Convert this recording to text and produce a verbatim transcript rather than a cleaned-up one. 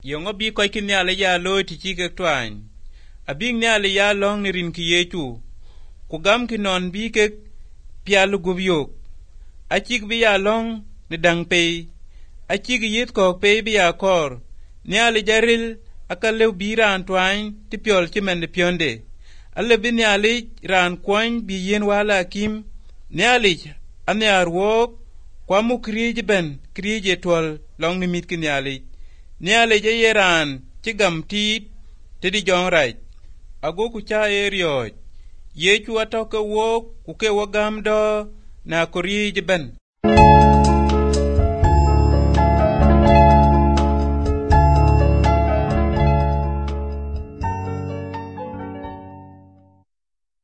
Yongo bi koy kin yale ya loy ti chike twany. Abing yale ya long ni rin ki yechu. Kugam ki non bi ke pialu gubyok. Achik bi ya long ni dang pay. Achik yit kok pay bi ya kor. Nyale jaril akalew bi ran twany ti piol chimende pionde. Ale bi nyale ran kwany bi yen wala kim. Nyale anyar wok kwa mu krij ben krij etwal long ni mit ki nyale. Nyale je yeran chigam tit tidi jong raj. Ago ku cha erioj. Yechu atoke wok kuke wagam do na korij ben.